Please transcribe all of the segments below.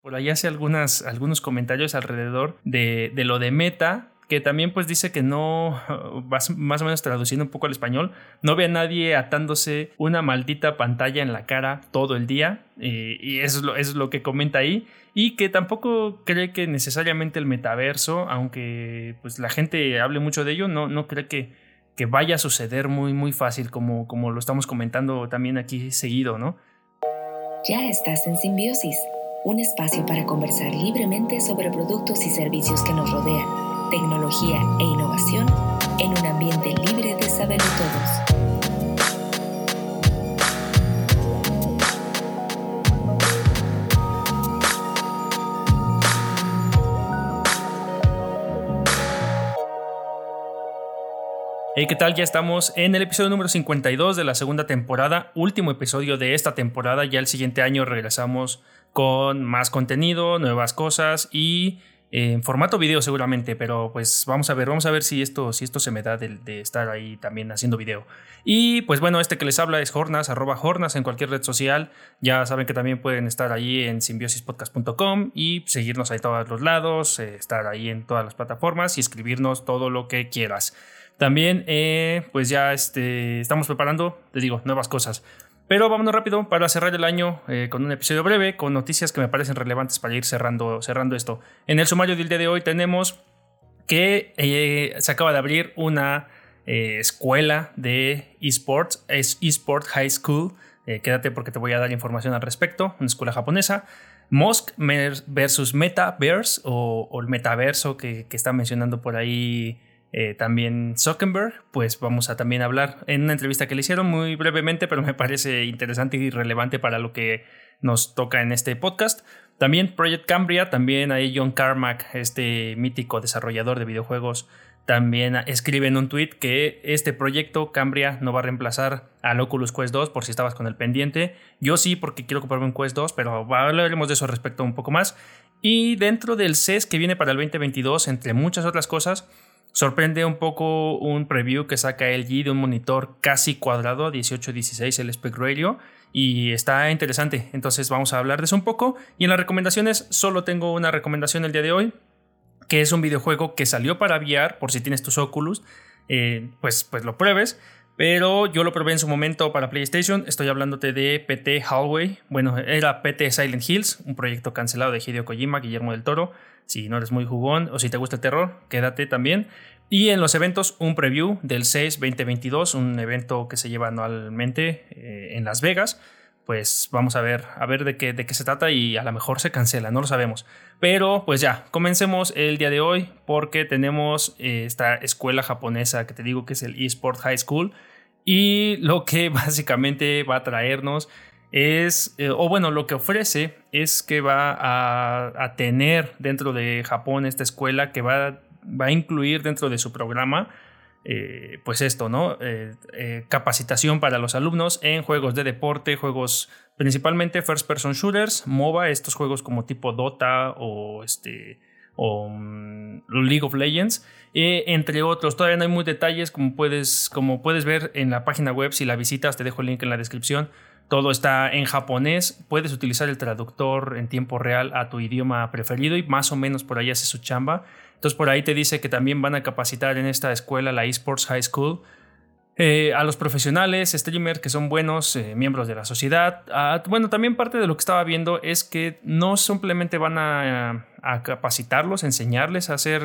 por ahí hace algunos comentarios alrededor de lo de Meta, que también pues dice que no, más o menos traduciendo un poco al español, no ve a nadie atándose una maldita pantalla en la cara todo el día, y eso es lo que comenta ahí, y que tampoco cree que necesariamente el metaverso, aunque pues la gente hable mucho de ello, no cree que vaya a suceder muy fácil como lo estamos comentando también aquí seguido, ¿no? Ya estás en Simbiosis, un espacio para conversar libremente sobre productos y servicios que nos rodean, tecnología e innovación en un ambiente libre de saberlo todos. Hey, ¿qué tal? Ya estamos en el episodio número 52 de la segunda temporada, último episodio de esta temporada. Ya el siguiente año regresamos con más contenido, nuevas cosas y en formato video seguramente, pero pues vamos a ver si esto se me da de estar ahí también haciendo video. Y pues bueno, este que les habla es Hornas, @Hornas en cualquier red social. Ya saben que también pueden estar ahí en simbiosispodcast.com y seguirnos ahí a todos los lados, estar ahí en todas las plataformas y escribirnos todo lo que quieras. También, pues ya estamos preparando, te digo, nuevas cosas. Pero vámonos rápido para cerrar el año con un episodio breve, con noticias que me parecen relevantes para ir cerrando esto. En el sumario del día de hoy tenemos que se acaba de abrir una escuela de esports, es eSport High School. Quédate porque te voy a dar información al respecto, una escuela japonesa. Musk versus Metaverse o el metaverso que está mencionando por ahí. También Zuckerberg, pues vamos a también hablar en una entrevista que le hicieron muy brevemente, pero me parece interesante y relevante para lo que nos toca en este podcast. También Project Cambria, también ahí John Carmack, este mítico desarrollador de videojuegos, también escribe en un tweet que este proyecto Cambria no va a reemplazar al Oculus Quest 2, por si estabas con el pendiente. Yo sí, porque quiero comprarme un Quest 2, pero hablaremos de eso respecto un poco más. Y dentro del CES que viene para el 2022, entre muchas otras cosas, sorprende un poco un preview que saca LG de un monitor casi cuadrado, 18:16, el Spec Radio, y está interesante. Entonces vamos a hablar de eso un poco. Y en las recomendaciones, solo tengo una recomendación el día de hoy, que es un videojuego que salió para VR, por si tienes tus Oculus, pues lo pruebes. Pero yo lo probé en su momento para PlayStation. Estoy hablándote de PT Hallway. Bueno, era PT Silent Hills, un proyecto cancelado de Hideo Kojima, Guillermo del Toro. Si no eres muy jugón o si te gusta el terror, quédate también. Y en los eventos, un preview del CES 2022, un evento que se lleva anualmente en Las Vegas. Pues vamos a ver de qué se trata y a lo mejor se cancela, no lo sabemos. Pero pues ya, comencemos el día de hoy porque tenemos esta escuela japonesa que te digo que es el eSport High School. Y lo que básicamente va a traernos es, lo que ofrece es que va a tener dentro de Japón esta escuela que va a incluir dentro de su programa pues esto, ¿no? Capacitación para los alumnos en juegos de deporte, juegos principalmente first person shooters, MOBA, estos juegos como tipo Dota o League of Legends, entre otros. Todavía no hay muy detalles, como puedes ver en la página web. Si la visitas, te dejo el link en la descripción. Todo está en japonés. Puedes utilizar el traductor en tiempo real a tu idioma preferido y más o menos por ahí hace su chamba. Entonces por ahí te dice que también van a capacitar en esta escuela, la eSports High School, a los profesionales, streamers que son buenos, miembros de la sociedad. Bueno, también parte de lo que estaba viendo es que no simplemente van a capacitarlos, enseñarles a hacer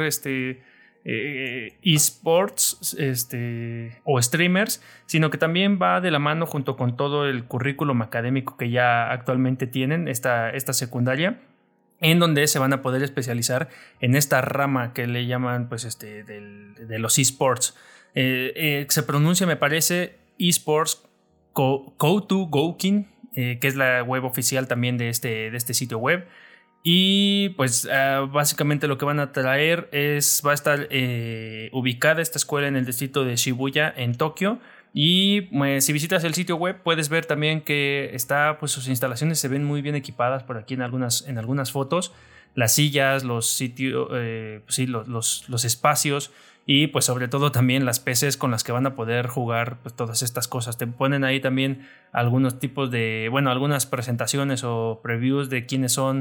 esports o streamers, sino que también va de la mano junto con todo el currículum académico que ya actualmente tienen esta secundaria, en donde se van a poder especializar en esta rama que le llaman pues de los esports. Se pronuncia, me parece, esports Koutou Goukin, que es la web oficial también de este sitio web. Y pues básicamente lo que van a traer va a estar ubicada esta escuela en el distrito de Shibuya, en Tokio. Y si visitas el sitio web puedes ver también que pues sus instalaciones se ven muy bien equipadas por aquí en algunas fotos. Las sillas, los sitios, los espacios y pues sobre todo también las PCs con las que van a poder jugar pues todas estas cosas. Te ponen ahí también algunos tipos algunas presentaciones o previews de quiénes son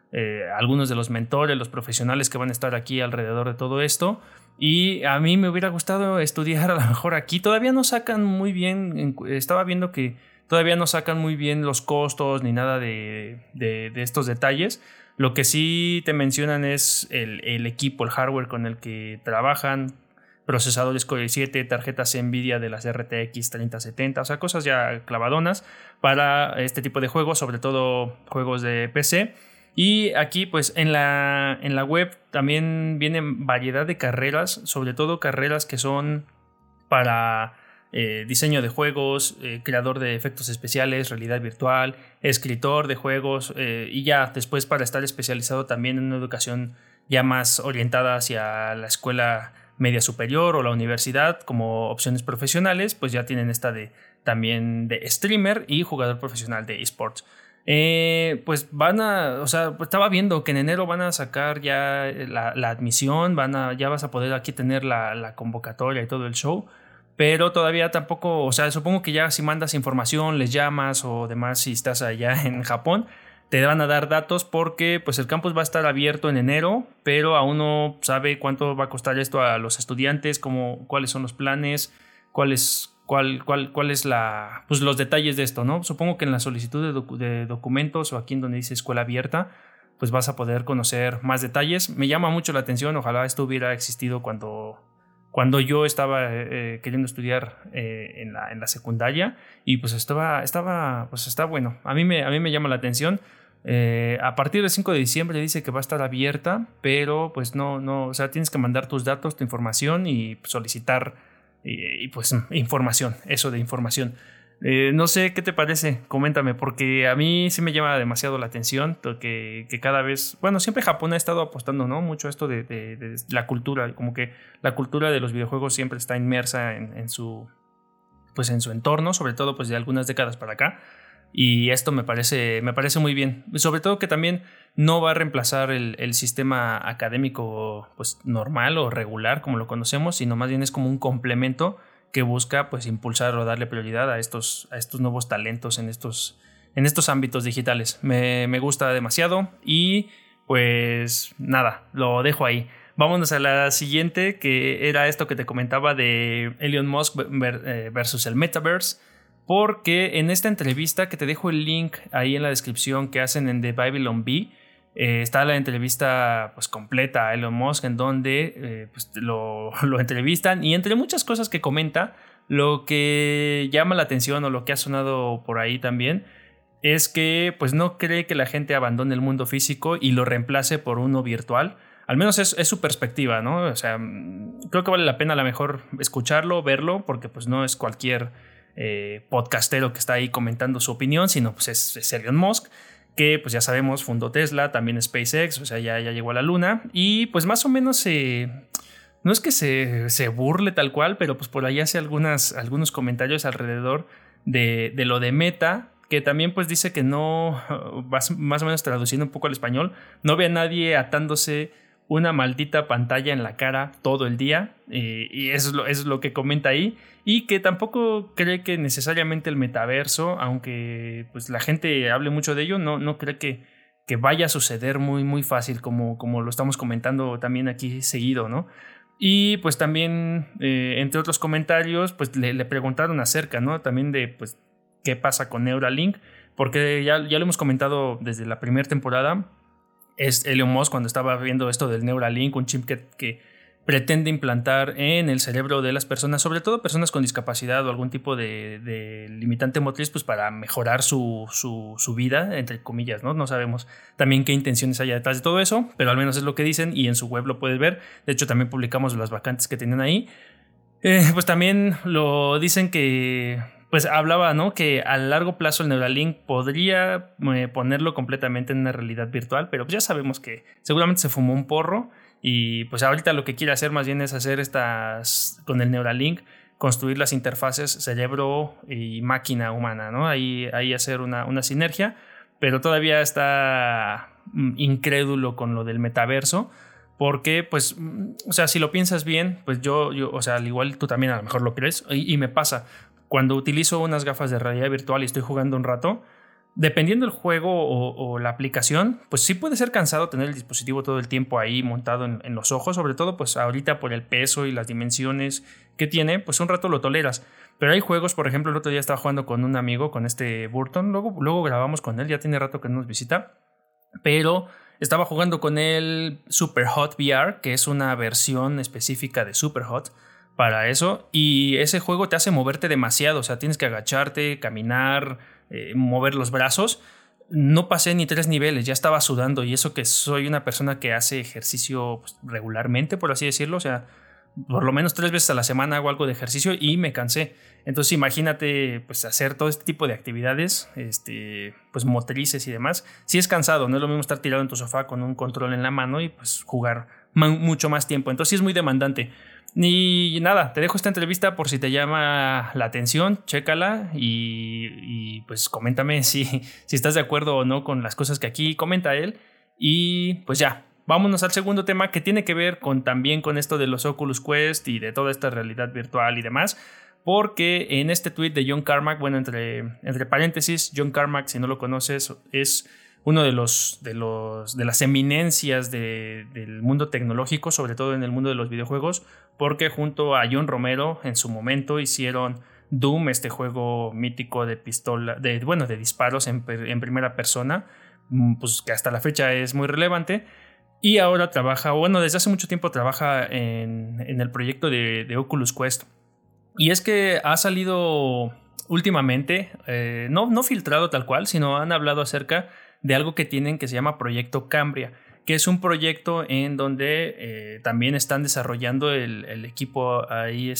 algunos de los mentores, los profesionales que van a estar aquí alrededor de todo esto. Y a mí me hubiera gustado estudiar a lo mejor aquí. Todavía no sacan muy bien, estaba viendo que todavía no sacan muy bien los costos ni nada de estos detalles. Lo que sí te mencionan es el equipo, el hardware con el que trabajan, procesadores Core i7, tarjetas Nvidia de las RTX 3070, o sea, cosas ya clavadonas para este tipo de juegos, sobre todo juegos de PC. Y aquí pues en la web también vienen variedad de carreras, sobre todo carreras que son para diseño de juegos, creador de efectos especiales, realidad virtual, escritor de juegos, y ya después para estar especializado también en una educación ya más orientada hacia la escuela media superior o la universidad como opciones profesionales, pues ya tienen esta también de streamer y jugador profesional de esports. Pues o sea, pues estaba viendo que en enero van a sacar ya la admisión, ya vas a poder aquí tener la convocatoria y todo el show, pero todavía tampoco, o sea, supongo que ya si mandas información, les llamas o demás, si estás allá en Japón, te van a dar datos porque pues el campus va a estar abierto en enero, pero aún no sabe cuánto va a costar esto a los estudiantes, cuáles son los planes, cuál es pues los detalles de esto, ¿no? Supongo que en la solicitud de documentos o aquí en donde dice escuela abierta, pues vas a poder conocer más detalles. Me llama mucho la atención, ojalá esto hubiera existido cuando yo estaba queriendo estudiar en la secundaria, y pues está bueno. A mí me llama la atención. A partir del 5 de diciembre dice que va a estar abierta, pero pues no, o sea, tienes que mandar tus datos, tu información y solicitar y pues información, eso de información. No sé qué te parece, coméntame, porque a mí sí me llama demasiado la atención que cada vez, bueno, siempre Japón ha estado apostando, ¿no? Mucho a esto de la cultura, como que la cultura de los videojuegos siempre está inmersa en su entorno, sobre todo pues de algunas décadas para acá. Y esto me parece muy bien. Sobre todo que también no va a reemplazar el sistema académico pues normal o regular como lo conocemos, sino más bien es como un complemento que busca pues impulsar o darle prioridad a estos nuevos talentos en estos ámbitos digitales. Me gusta demasiado y pues nada, lo dejo ahí. Vámonos a la siguiente, que era esto que te comentaba de Elon Musk versus el Metaverse. Porque en esta entrevista, que te dejo el link ahí en la descripción, que hacen en The Babylon Bee, está la entrevista pues completa a Elon Musk, en donde pues, lo entrevistan, y entre muchas cosas que comenta, lo que llama la atención o lo que ha sonado por ahí también es que pues no cree que la gente abandone el mundo físico y lo reemplace por uno virtual. Al menos es su perspectiva, ¿no? O sea, creo que vale la pena a lo mejor escucharlo, verlo, porque pues no es cualquier podcastero que está ahí comentando su opinión, sino pues es Elon Musk, que pues ya sabemos fundó Tesla, también SpaceX, o sea ya llegó a la luna, y pues más o menos no es que se burle tal cual, pero pues por ahí hace algunos comentarios alrededor de lo de Meta, que también pues dice que no, más o menos traduciendo un poco al español, no ve a nadie atándose una maldita pantalla en la cara todo el día, y eso es lo que comenta ahí, y que tampoco cree que necesariamente el metaverso, aunque pues la gente hable mucho de ello, no cree que vaya a suceder muy, muy fácil como lo estamos comentando también aquí seguido, ¿no? Y pues también, entre otros comentarios, pues le preguntaron acerca, ¿no? También de pues qué pasa con Neuralink, porque ya lo hemos comentado desde la primera temporada. Es Elon Musk, cuando estaba viendo esto del Neuralink, un chip que pretende implantar en el cerebro de las personas, sobre todo personas con discapacidad o algún tipo de limitante motriz, pues para mejorar su vida, entre comillas, ¿no? No sabemos también qué intenciones hay detrás de todo eso, pero al menos es lo que dicen y en su web lo puedes ver. De hecho, también publicamos las vacantes que tienen ahí. Pues también lo dicen que pues hablaba, ¿no? Que a largo plazo el Neuralink podría ponerlo completamente en una realidad virtual, pero pues ya sabemos que seguramente se fumó un porro, y pues ahorita lo que quiere hacer más bien es hacer con el Neuralink, construir las interfaces cerebro y máquina humana, ¿no? Ahí hacer una sinergia, pero todavía está incrédulo con lo del metaverso, porque pues, o sea, si lo piensas bien, pues yo o sea, al igual tú también a lo mejor lo crees, y me pasa. Cuando utilizo unas gafas de realidad virtual y estoy jugando un rato, dependiendo del juego o la aplicación, pues sí puede ser cansado tener el dispositivo todo el tiempo ahí montado en los ojos, sobre todo pues ahorita por el peso y las dimensiones que tiene, pues un rato lo toleras. Pero hay juegos, por ejemplo, el otro día estaba jugando con un amigo, con este Burton, luego grabamos con él, ya tiene rato que no nos visita, pero estaba jugando con él Superhot VR, que es una versión específica de Superhot para eso, y ese juego te hace moverte demasiado, o sea, tienes que agacharte, caminar, mover los brazos. No pasé ni 3 niveles, ya estaba sudando, y eso que soy una persona que hace ejercicio pues, regularmente, por así decirlo, o sea, por lo menos 3 veces a la semana hago algo de ejercicio y me cansé. Entonces imagínate pues hacer todo este tipo de actividades, pues motrices y demás. Sí es cansado, no es lo mismo estar tirado en tu sofá con un control en la mano y pues jugar mucho más tiempo. Entonces sí es muy demandante. Y nada, te dejo esta entrevista por si te llama la atención, chécala y pues coméntame si estás de acuerdo o no con las cosas que aquí comenta él. Y pues ya, vámonos al segundo tema que tiene que ver también con esto de los Oculus Quest y de toda esta realidad virtual y demás. Porque en este tweet de John Carmack, bueno, entre paréntesis, John Carmack, si no lo conoces, es uno de las eminencias del mundo tecnológico, sobre todo en el mundo de los videojuegos, porque junto a John Romero en su momento hicieron Doom, este juego mítico de pistola, de disparos en primera persona, pues que hasta la fecha es muy relevante. Y ahora trabaja, desde hace mucho tiempo trabaja en el proyecto de Oculus Quest. Y es que ha salido últimamente, no filtrado tal cual, sino han hablado acerca de algo que tienen que se llama Proyecto Cambria, que es un proyecto en donde también están desarrollando el equipo ahí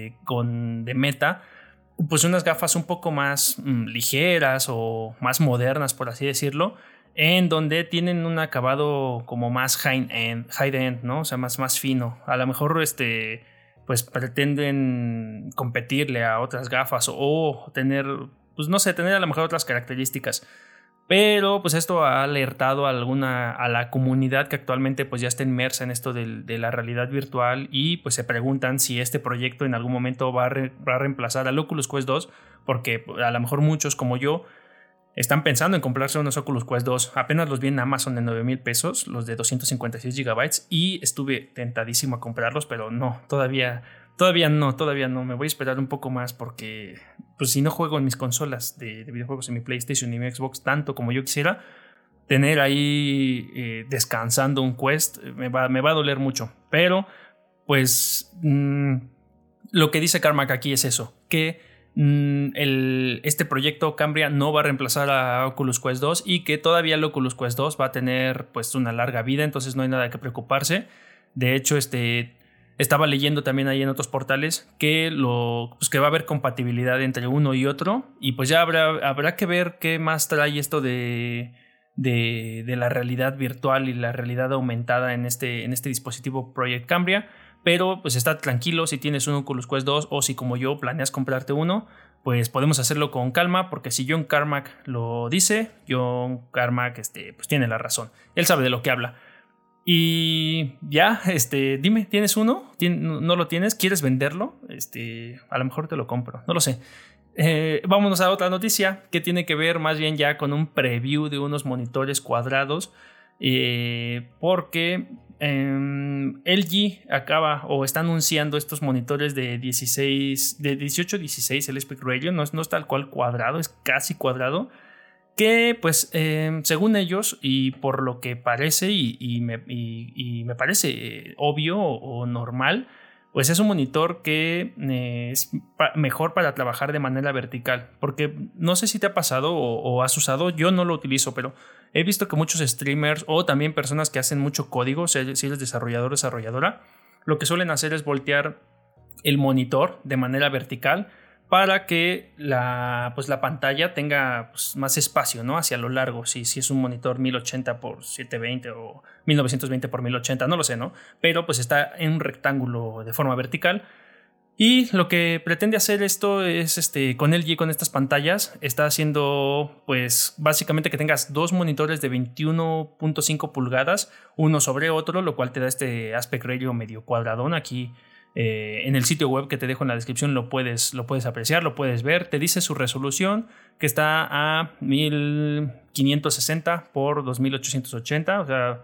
de Meta, pues unas gafas un poco más ligeras o más modernas, por así decirlo, en donde tienen un acabado como más high-end, ¿no? O sea, más fino. A lo mejor pues pretenden competirle a otras gafas o tener, pues no sé, tener a lo mejor otras características. Pero pues esto ha alertado a la comunidad que actualmente pues ya está inmersa en esto de la realidad virtual y pues se preguntan si este proyecto en algún momento va a reemplazar al Oculus Quest 2, porque a lo mejor muchos como yo están pensando en comprarse unos Oculus Quest 2. Apenas los vi en Amazon de $9,000, los de 256 GB, y estuve tentadísimo a comprarlos, pero no, todavía no. Me voy a esperar un poco más porque pues si no juego en mis consolas de videojuegos, en mi PlayStation y mi Xbox tanto como yo quisiera, tener ahí descansando un Quest me va a doler mucho. Pero pues lo que dice Carmack aquí es eso, que este proyecto Cambria no va a reemplazar a Oculus Quest 2 y que todavía el Oculus Quest 2 va a tener pues una larga vida, entonces no hay nada que preocuparse. De hecho, estaba leyendo también ahí en otros portales que va a haber compatibilidad entre uno y otro, y pues ya habrá que ver qué más trae esto de la realidad virtual y la realidad aumentada en este dispositivo Project Cambria. Pero pues está tranquilo si tienes un Oculus Quest 2 o si como yo planeas comprarte uno, pues podemos hacerlo con calma, porque si John Carmack lo dice, John Carmack pues tiene la razón, él sabe de lo que habla. Y ya, dime, ¿tienes uno? ¿No lo tienes? ¿Quieres venderlo? A lo mejor te lo compro, no lo sé. Vámonos a otra noticia que tiene que ver más bien ya con un preview de unos monitores cuadrados, porque LG está anunciando estos monitores de 18-16, el aspect ratio, no es tal cual cuadrado, es casi cuadrado, que pues según ellos y por lo que parece y me parece obvio o normal, pues es un monitor que es mejor para trabajar de manera vertical, porque no sé si te ha pasado o has usado, yo no lo utilizo, pero he visto que muchos streamers o también personas que hacen mucho código, si eres desarrollador o desarrolladora, lo que suelen hacer es voltear el monitor de manera vertical para que la pantalla tenga pues, más espacio, ¿no? Hacia lo largo. Si es un monitor 1080 por 720 o 1920 por 1080, no lo sé, ¿no? Pero pues está en un rectángulo de forma vertical. Y lo que pretende hacer esto es, con LG, con estas pantallas, está haciendo, pues, básicamente que tengas dos monitores de 21.5 pulgadas, uno sobre otro, lo cual te da este aspect ratio medio cuadradón. Aquí En el sitio web que te dejo en la descripción lo puedes apreciar, lo puedes ver. Te dice su resolución, que está a 1560 por 2880, o sea,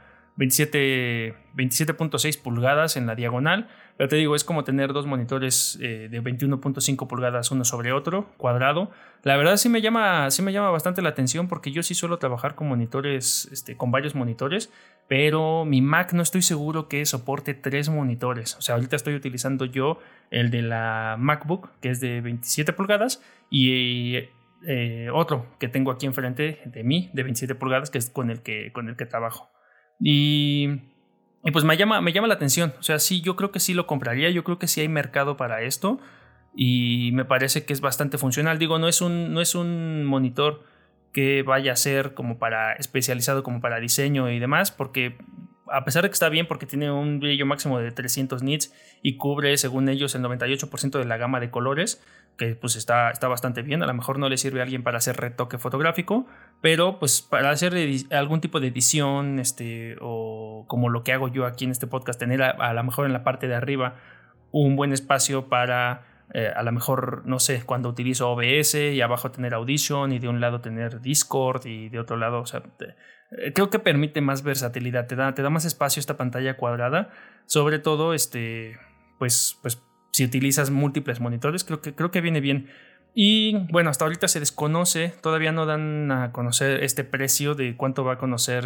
27.6 pulgadas en la diagonal. Pero te digo, es como tener dos monitores de 21.5 pulgadas uno sobre otro, cuadrado. La verdad sí me llama bastante la atención, porque yo sí suelo trabajar con monitores, con varios monitores, pero mi Mac no estoy seguro que soporte 3 monitores. O sea, ahorita estoy utilizando yo el de la MacBook, que es de 27 pulgadas, y otro que tengo aquí enfrente de mí, de 27 pulgadas, que es con el que trabajo. Y pues me llama la atención. O sea, sí, yo creo que sí lo compraría. Yo creo que sí hay mercado para esto. Y me parece que es bastante funcional. Digo, no es un monitor que vaya a ser como especializado como para diseño y demás, porque a pesar de que está bien, porque tiene un brillo máximo de 300 nits y cubre, según ellos, el 98% de la gama de colores, que pues está bastante bien. A lo mejor no le sirve a alguien para hacer retoque fotográfico, pero pues para hacer algún tipo de edición, o como lo que hago yo aquí en este podcast, tener a lo mejor en la parte de arriba un buen espacio para a lo mejor, no sé, cuando utilizo OBS y abajo tener Audition y de un lado tener Discord y de otro lado, o sea, creo que permite más versatilidad, te da más espacio esta pantalla cuadrada, sobre todo pues si utilizas múltiples monitores, creo que viene bien. Y bueno, hasta ahorita se desconoce, todavía no dan a conocer este precio de cuánto va a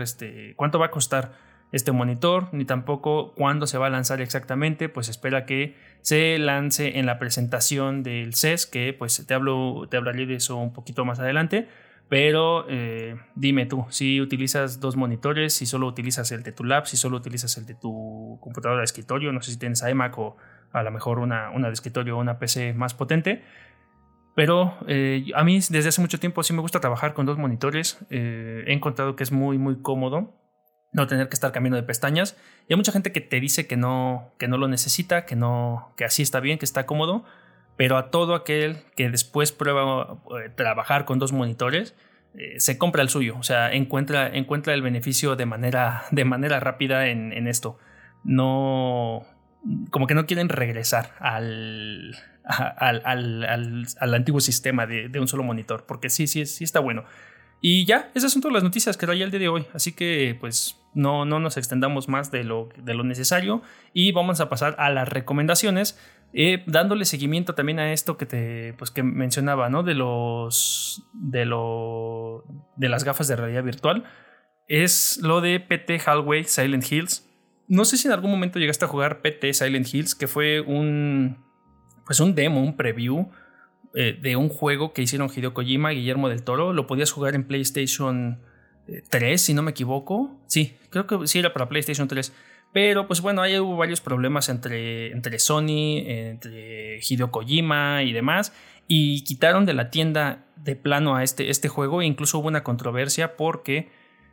costar este monitor, ni tampoco cuándo se va a lanzar exactamente. Pues espera que se lance en la presentación del CES, que pues te hablaré de eso un poquito más adelante. Pero dime tú, si utilizas 2 monitores, si solo utilizas el de tu lab, si solo utilizas el de tu computadora de escritorio, no sé si tienes iMac o a lo mejor una de escritorio o una PC más potente. Pero a mí desde hace mucho tiempo sí me gusta trabajar con 2 monitores. He encontrado que es muy muy cómodo no tener que estar cambiando de pestañas. Y hay mucha gente que te dice que no lo necesita, que así está bien, que está cómodo. Pero a todo aquel que después prueba trabajar con 2 monitores, se compra el suyo. O sea, encuentra el beneficio de manera rápida en esto. No, como que no quieren regresar al antiguo sistema de un solo monitor, porque sí está bueno. Y ya, esas son todas las noticias que traía el día de hoy. Así que pues no nos extendamos más de lo necesario y vamos a pasar a las recomendaciones, dándole seguimiento también a esto que mencionaba, ¿no? De las gafas de realidad virtual. Es lo de PT Hallway Silent Hills. No sé si en algún momento llegaste a jugar PT Silent Hills, que fue un demo, un preview de un juego que hicieron Hideo Kojima y Guillermo del Toro. Lo podías jugar en PlayStation 3, si no me equivoco. Sí, creo que sí era para PlayStation 3. Pero pues bueno, ahí hubo varios problemas entre Sony, entre Hideo Kojima y demás, y quitaron de la tienda de plano a este juego. E incluso hubo una controversia porque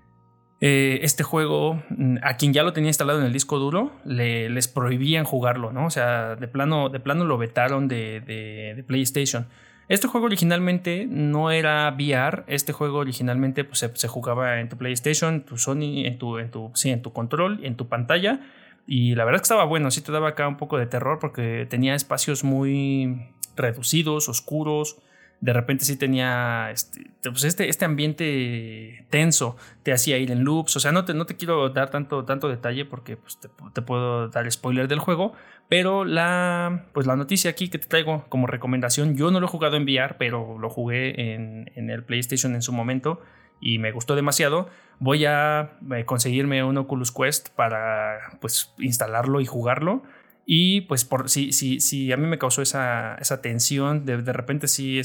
este juego, a quien ya lo tenía instalado en el disco duro, les prohibían jugarlo, ¿no? O sea, de plano lo vetaron de PlayStation. Este juego originalmente no era VR. Este juego originalmente pues, se jugaba en tu PlayStation, tu Sony, en tu control, en tu pantalla. Y la verdad es que estaba bueno. Sí te daba acá un poco de terror porque tenía espacios muy reducidos, oscuros. De repente sí tenía este ambiente tenso, te hacía ir en loops. O sea, no te quiero dar tanto detalle porque pues, te puedo dar spoiler del juego. Pero la noticia aquí que te traigo como recomendación, yo no lo he jugado en VR, pero lo jugué en el PlayStation en su momento y me gustó demasiado. Voy a conseguirme un Oculus Quest para pues instalarlo y jugarlo. Y pues si a mí me causó esa tensión, de repente sí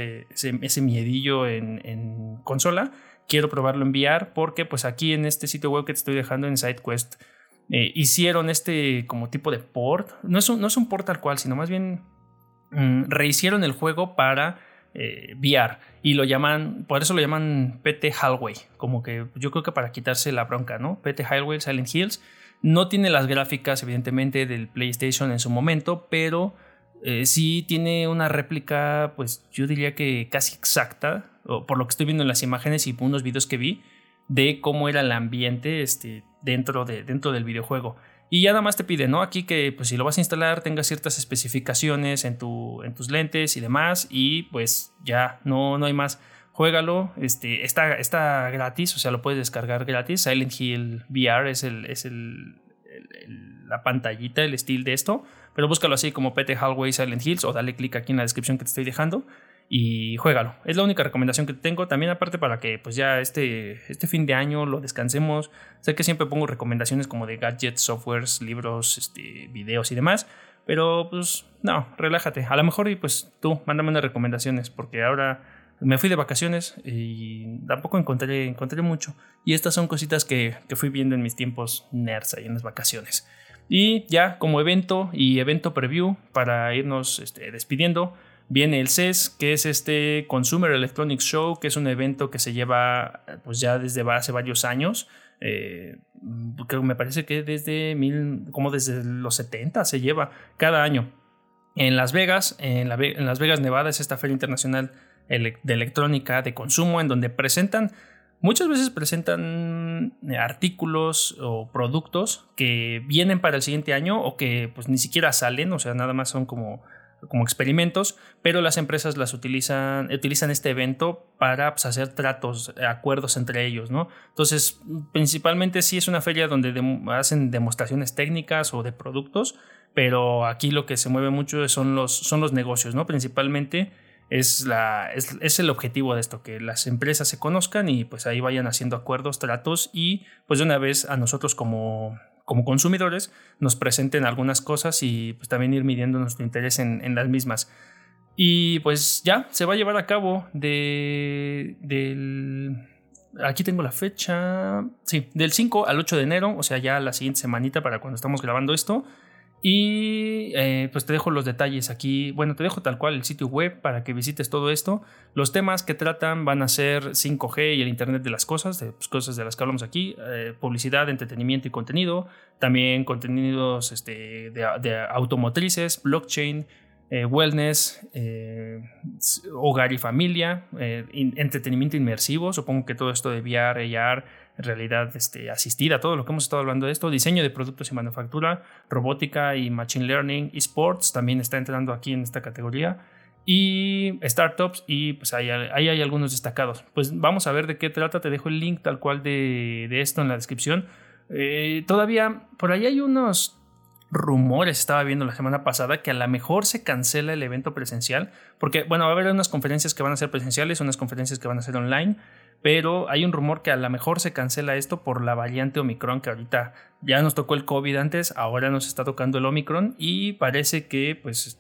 ese miedillo en consola, quiero probarlo en VR, porque pues aquí en este sitio web que te estoy dejando en SideQuest hicieron como tipo de port. No es un port tal cual, sino más bien rehicieron el juego para VR y por eso lo llaman PT Hallway, como que yo creo que para quitarse la bronca, ¿no? PT Hallway Silent Hills. No tiene las gráficas, evidentemente, del PlayStation en su momento, pero sí tiene una réplica, pues yo diría que casi exacta, por lo que estoy viendo en las imágenes y unos videos que vi, de cómo era el ambiente. dentro del videojuego. Y ya nada más te pide, ¿no? Aquí que pues si lo vas a instalar tenga ciertas especificaciones en tus lentes y demás, y pues ya no hay más. Juégalo, está gratis, o sea, lo puedes descargar gratis. Silent Hill VR es la pantallita, el estilo de esto, pero búscalo así como PT Hallway Silent Hills o dale clic aquí en la descripción que te estoy dejando y juégalo. Es la única recomendación que tengo, también aparte para que pues ya este fin de año lo descansemos. Sé que siempre pongo recomendaciones como de gadgets, softwares, libros, videos y demás, pero pues no, relájate. A lo mejor y pues tú, mándame unas recomendaciones porque ahora me fui de vacaciones y tampoco encontré mucho. Y estas son cositas que fui viendo en mis tiempos nerds ahí en las vacaciones. Y ya como evento preview para irnos despidiendo, viene el CES, que es Consumer Electronics Show, que es un evento que se lleva pues ya desde hace varios años. Creo, me parece que desde los 70 se lleva cada año. En Las Vegas, en Las Vegas, Nevada, es esta feria internacional de electrónica de consumo en donde muchas veces presentan artículos o productos que vienen para el siguiente año o que pues ni siquiera salen, o sea, nada más son como experimentos, pero las empresas utilizan este evento para pues, hacer acuerdos entre ellos, ¿no? Entonces, principalmente sí es una feria donde hacen demostraciones técnicas o de productos, pero aquí lo que se mueve mucho son los negocios, ¿no? Principalmente es el objetivo de esto, que las empresas se conozcan y pues ahí vayan haciendo acuerdos, tratos y pues de una vez a nosotros como consumidores nos presenten algunas cosas y pues también ir midiendo nuestro interés en las mismas. Y pues ya se va a llevar a cabo aquí tengo la fecha, sí, del 5 al 8 de enero, o sea ya la siguiente semanita para cuando estamos grabando esto. Y pues te dejo los detalles aquí. Bueno, te dejo tal cual el sitio web para que visites todo esto. Los temas que tratan van a ser 5G y el Internet de las cosas, cosas de las que hablamos aquí, publicidad, entretenimiento y contenido. También contenidos de automotrices, blockchain, wellness, hogar y familia, entretenimiento inmersivo. Supongo que todo esto de VR, AR, realidad asistida, todo lo que hemos estado hablando de esto, diseño de productos y manufactura, robótica y machine learning, esports también está entrando aquí en esta categoría, y startups, y pues ahí hay algunos destacados. Pues vamos a ver de qué trata. Te dejo el link tal cual de esto en la descripción. Todavía por ahí hay unos rumores, estaba viendo la semana pasada, que a lo mejor se cancela el evento presencial, porque bueno, va a haber unas conferencias que van a ser presenciales, unas conferencias que van a ser online, pero hay un rumor que a lo mejor se cancela esto por la variante Omicron, que ahorita ya nos tocó el COVID antes, ahora nos está tocando el Omicron y parece que pues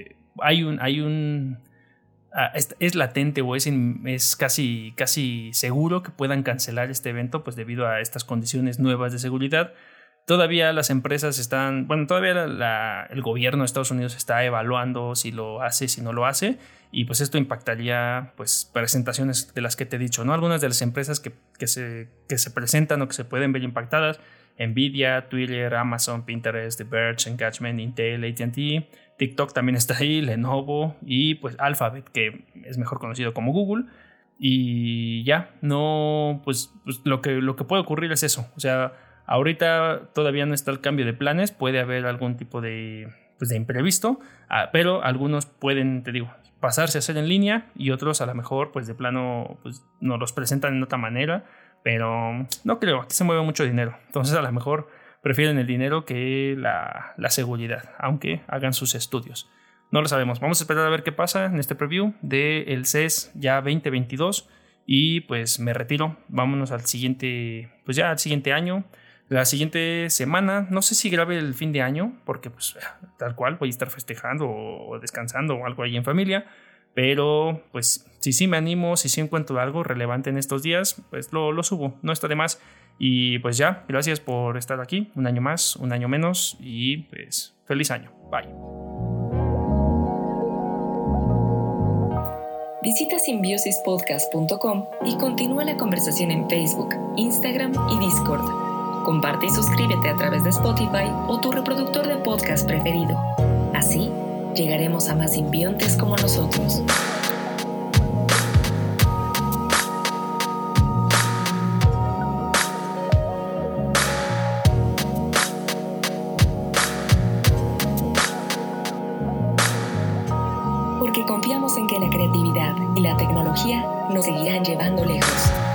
es latente o es casi seguro que puedan cancelar este evento pues debido a estas condiciones nuevas de seguridad. Todavía las empresas todavía el gobierno de Estados Unidos está evaluando si lo hace, si no lo hace, y pues esto impactaría pues presentaciones de las que te he dicho, ¿no? Algunas de las empresas que se presentan o que se pueden ver impactadas: Nvidia, Twitter, Amazon, Pinterest, The Verge, Engagement, Intel, AT&T, TikTok también está ahí, Lenovo y pues Alphabet, que es mejor conocido como Google. Y ya, no, pues lo que puede ocurrir es eso, o sea, ahorita todavía no está el cambio de planes, puede haber algún tipo de imprevisto, pero algunos pueden, te digo, pasarse a hacer en línea y otros a lo mejor pues de plano pues nos los presentan en otra manera, pero no creo, aquí se mueve mucho dinero, entonces a lo mejor prefieren el dinero que la seguridad, aunque hagan sus estudios. No lo sabemos, vamos a esperar a ver qué pasa en este preview del CES ya 2022 y pues me retiro, vámonos al siguiente año. La siguiente semana, no sé si grabe el fin de año, porque pues tal cual voy a estar festejando o descansando o algo ahí en familia, pero pues si sí me animo, si sí encuentro algo relevante en estos días, pues lo subo, no está de más. Y pues ya, gracias por estar aquí, un año más, un año menos, y pues feliz año, bye. Visita simbiosispodcast.com y continúa la conversación en Facebook, Instagram y Discord. Comparte y suscríbete a través de Spotify o tu reproductor de podcast preferido. Así, llegaremos a más simbiontes como nosotros. porque confiamos en que la creatividad y la tecnología nos seguirán llevando lejos.